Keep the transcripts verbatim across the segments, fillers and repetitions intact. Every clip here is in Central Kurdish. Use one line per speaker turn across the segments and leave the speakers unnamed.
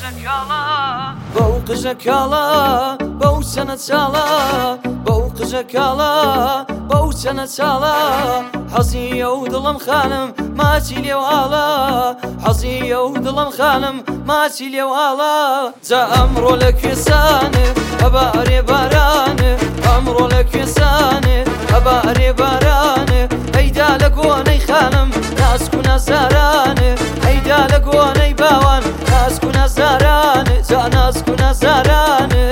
بەو قژە کاڵا بەو چەنە چاڵا بەو قژە کاڵا بەو چەنە چاڵا حەزیە و دڵم خانم ماچی لێو ئاڵا حەزیە و دڵم خانم ماچی لێو ئاڵا جا ئەمڕۆ لە کوێستانێ هەبارێ بارانێ ئەمڕۆ لە کوێستانێ هەبارێ بارانێ ئەیدا لە گۆنەی خانم ناسک و نەزارانێ ئەیدا لە گۆنەی باوان ناسک و نەزارانێ جا ناسک و نەزارانێ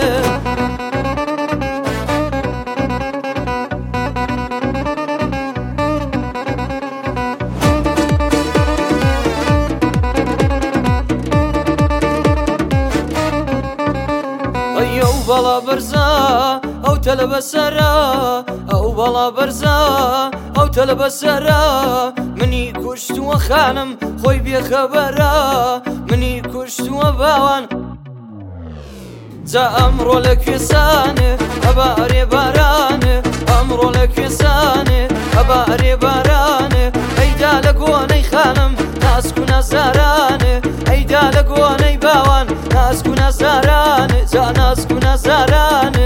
ئەو بەڵا بەرزە ئەو تەلە بەسەرە ئەو بەڵا بەرزە ئەو تەلە بەسەرە منی کوشتووە خانم خۆی بێخەبەرە منی کوشتووە باوان جا ئەمڕۆ لە کوێستانێ هەبارێ بارانێ ئەمڕۆ لە کوێستانێ هەبارێ بارانێ ئەیدا لە گۆنەی خانم ناسک و نەزارانێ ئەیدا لە گۆنەی باوان ناسک و نەزارانێ جا ناسک و نەزارانێ